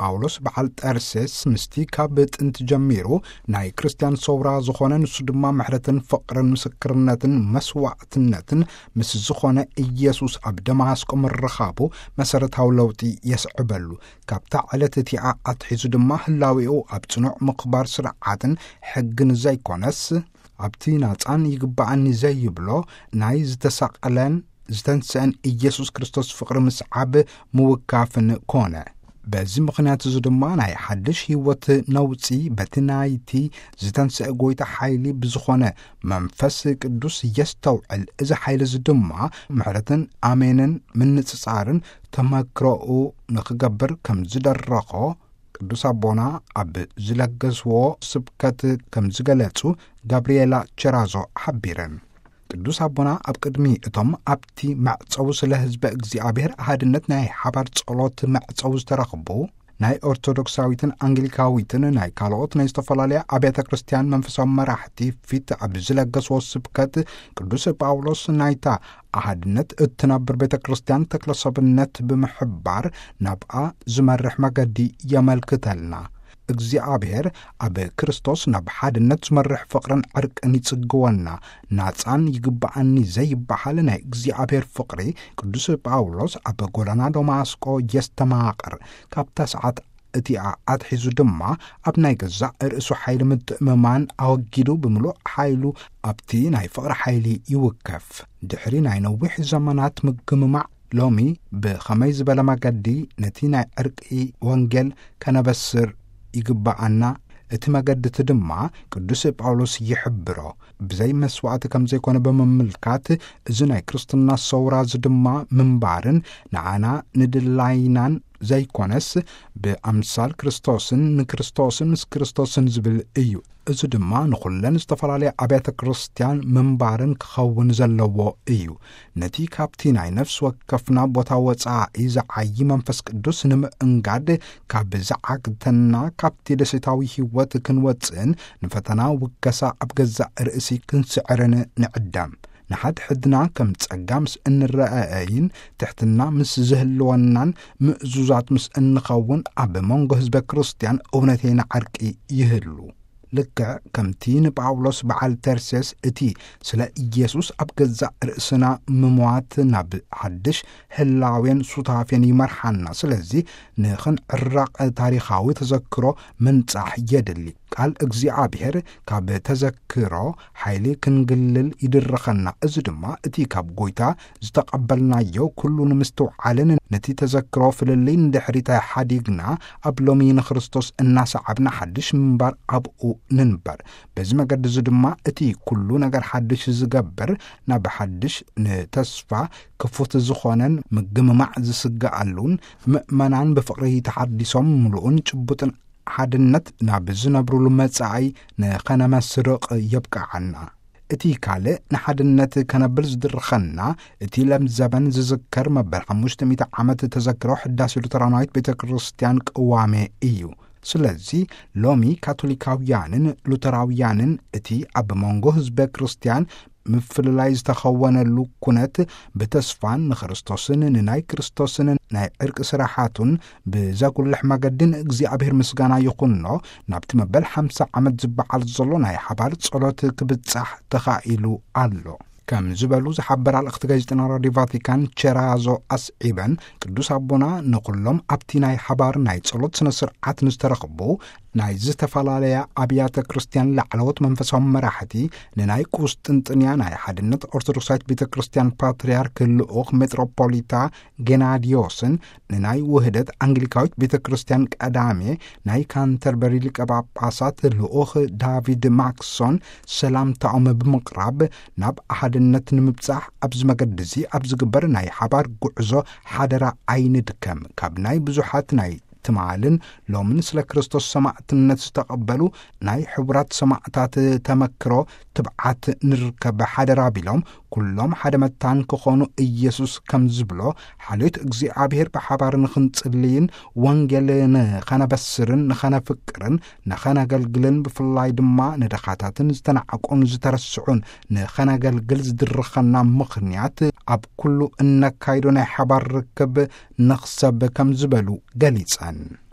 ጳውሎስ በዓል ጠርሴስ ምስቲ ካብ ጥንት ጀሚሩ ናይ ክርስቲያን ሶውራ ዝኾነ ንሱ ድማ ምሕረትን ፍቕርን ምስክርነትን መስዋዕትነትን ምስ ዝኾነ ኢየሱስ ኣብ ደማስቆ ምርኻቡ መሰረታዊ ለውጢ የስዕበሉ ካብታ ዕለት እቲኣ ኣትሒዙ ድማ ህላዊኡ ኣብ ጽኑዕ ምኽባር ስርዓትን ሕግን ዘይኮነስ ኣብቲ ናጻን ይግባኣኒ ዘይብሎ ናይ ዝተሳቐለን ዝተንስአን ኢየሱስ ክርስቶስ ፍቕሪ ምስዓብ ምውካፍን ኮነ በዚ ምኽንያት እዚ ድማ ናይ ሓድሽ ህይወት ነውፂ በቲ ናይቲ ዝተንስአ ጎይታ ሓይሊ ብዝኾነ መንፈስ ቅዱስ የስተውዕል እዚ ሓይሊ እዚ ድማ ምሕረትን ኣሜንን ምንጽጻርን ተመክሮኡ ንኽገብር ከም ዝደረኾ ቅዱስ ኣቦና ኣብ ዝለገስዎ ስብከት ከም ዝገለጹ ጋብርኤላ ቸራዞ ሓቢረን ቅዱስ ኣቦና ኣብ ቅድሚ እቶም ኣብቲ ማዕፀው ስለ ህዝበ እግዚአብሔር ኣሃድነት ናይ ሓባር ጸሎት ማዕፀው ዝተረኽቡ ናይ ኦርቶዶክሳዊትን አንግሊካዊትን ናይ ካልኦት ናይ ዝተፈላለዩ አብያተ ክርስቲያን መንፈሳዊ መራሕቲ ፊት ኣብ ዝለገስዎ ስብከት ቅዱስ ጳውሎስ ናይታ ኣሃድነት እትነብር ቤተ ክርስቲያን ተክለሰብነት ብምሕባር ናብኣ ዝመርሕ መገዲ የመልክተልና እግዚአብሔር ኣብ ክርስቶስ ናብ ሓድነት ዝመርሕ ፍቕርን ዕርቅን ይጽግወና ናጻን ይግባኣኒ ዘይበሃል ናይ እግዚአብሔር ፍቕሪ ቅዱስ ጳውሎስ ኣብ ጎዳና ደማስቆ የስተማቕር ካብታ ሰዓት እቲኣ ኣትሒዙ ድማ ኣብ ናይ ገዛእ ርእሱ ሓይሊ ምትእምማን ኣወጊዱ ብምሉእ ሓይሉ ኣብቲ ናይ ፍቕሪ ሓይሊ ይውከፍ ድሕሪ ናይ ነዊሕ ዘመናት ምግምማዕ ሎሚ ብኸመይ ዝበለ መገዲ ነቲ ናይ ዕርቂ ወንጌል ከነበስር ይግባአና እቲ መገድቲ ድማ ቅዱስ ጳውሎስ ይሕብሮ ብዘይ መስዋዕት ከም ዘይኮነ በመምልካት እዚ ናይ ክርስትና ሰውራ ድማ ምንባርን ንዓና ንድላይናን ዘይኮነስ ብኣምሳል ክርስቶስን ንክርስቶስን ምስ ክርስቶስን ዝብል እዩ እዚ ድማ ንኹለን ዝተፈላለየ አብያተ ክርስቲያን ምንባርን ክኸውን ዘለዎ እዩ ነቲ ካብቲ ናይ ነፍስ ወከፍና ቦታ ወፃኢ ዝዓይ መንፈስ ቅዱስ ንምእንጋድ ካብ ዝዓግተና ካብቲ ደስታዊ ህይወት ክንወፅን ንፈተና ውገሳ ኣብ ገዛእ ርእሲ ክንስዕርን ንዕዳም ንሓድ ሕድና ከም ጸጋምስ እንረአይን ትሕትና ምስ ዝህልወናን ምእዙዛት ምስ እንኸውን ኣብ መንጎ ህዝበ ክርስቲያን እውነተኛ ዓርቂ ይህሉ ልክዕ ከምቲ ንጳውሎስ በዓል ተርሴስ እቲ ስለ ኢየሱስ ኣብ ገዛእ ርእስና ምምዋት ናብ ሓድሽ ህላዌን ሱታፌን ይመርሓና ስለዚ ንኽንዕራቕ ታሪኻዊ ተዘክሮ ምንጻሕ የድሊ ቃል እግዚአብሔር ካብ ተዘክሮ ሓይሊ ክንግልል ይድረኸና እዚ ድማ እቲ ካብ ጎይታ ዝተቐበልናዮ ኩሉ ንምስትውዓልን ነቲ ተዘክሮ ፍልልይ ንድሕሪታ ሓዲግና ኣብ ሎሚ ንክርስቶስ እናሰዓብና ሓድሽ ምንባር ኣብኡ ንንበር በዚ መገዲ እዚ ድማ እቲ ኩሉ ነገር ሓድሽ ዝገብር ናብ ሓድሽ ንተስፋ ክፉት ዝኾነን ምግምማዕ ዝስጋኣሉን ምእመናን ብፍቕሪ ተሓዲሶም ምሉኡን ጭቡጥን ሓድነት ናብ ዝነብሩሉ መጻኢ ንኸነመስርቕ የብቃዓና እቲ ካልእ ንሓድነት ከነብል ዝድርኸና እቲ ለም ዘበን ዝዝከር መበል 500 ዓመት ተዘክሮ ሕዳሴ ሉተራናዊት ቤተ ክርስቲያን ቅዋሜ እዩ ስለዚ ሎሚ ካቶሊካውያንን ሉተራውያንን እቲ ኣብ መንጎ ህዝበ ክርስቲያን ምፍልላይ ዝተኸወነሉ ኩነት ብተስፋን ንክርስቶስን ንናይ ክርስቶስን ናይ ዕርቂ ስራሓቱን ብዘጉልሕ መገድን እግዚአብሔር ምስጋና ይኹኖ ናብቲ መበል 50 ዓመት ዝበዓል ዘሎ ናይ ሓባር ጸሎት ክብጻሕ ተኻኢሉ ኣሎ ከም ዝበሉ ዝሓበር ኣልእኽቲ ጋዜጠና ራድዮ ቫቲካን ቸራዞ ኣስዒበን ቅዱስ ኣቦና ንኹሎም ኣብቲ ናይ ሓባር ናይ ጸሎት ስነ ስርዓት ንዝተረኽቡ ናይ ዝተፈላለያ ኣብያተ ክርስቲያን ላዕለዎት መንፈሳዊ መራሕቲ ንናይ ቁስጥንጥንያ ናይ ሓድነት ኦርቶዶክሳዊት ቤተ ክርስቲያን ፓትርያርክ ልኡኽ ሜትሮፖሊታ ጌናዲዮስን ንናይ ውህደት አንግሊካዊት ቤተ ክርስቲያን ቀዳሜ ናይ ካንተርበሪ ሊቀ ጳጳሳት ልኡኽ ዳቪድ ማክሶን ሰላምታኦም ብምቕራብ ናብ ሓድነት ንምብጻሕ ኣብ ዝመገድዚ ኣብ ዝግበር ናይ ሓባር ጉዕዞ ሓደራ ኣይንድከም ካብ ናይ ብዙሓት ናይ ትማልን ሎምን ስለ ክርስቶስ ሰማዕትነት ዝተቐበሉ ናይ ሕቡራት ሰማዕታት ተመክሮ ትብዓት ንርከብ ሓደራ ቢሎም ኩሎም ሓደ መታን ክኾኑ ኢየሱስ ከም ዝብሎ ሓልዮት እግዚአብሔር ብሓባር ንኽንጽልይን ወንጌል ንኸነበስርን ንኸነፍቅርን ንኸነገልግልን ብፍላይ ድማ ንደኻታትን ዝተናዕቆን ዝተረስዑን ንኸነገልግል ዝድርኸና ምኽንያት ኣብ ኩሉ እነካይዶ ናይ ሓባር ርክብ ንኽሰብ ከም ዝበሉ ገሊጸን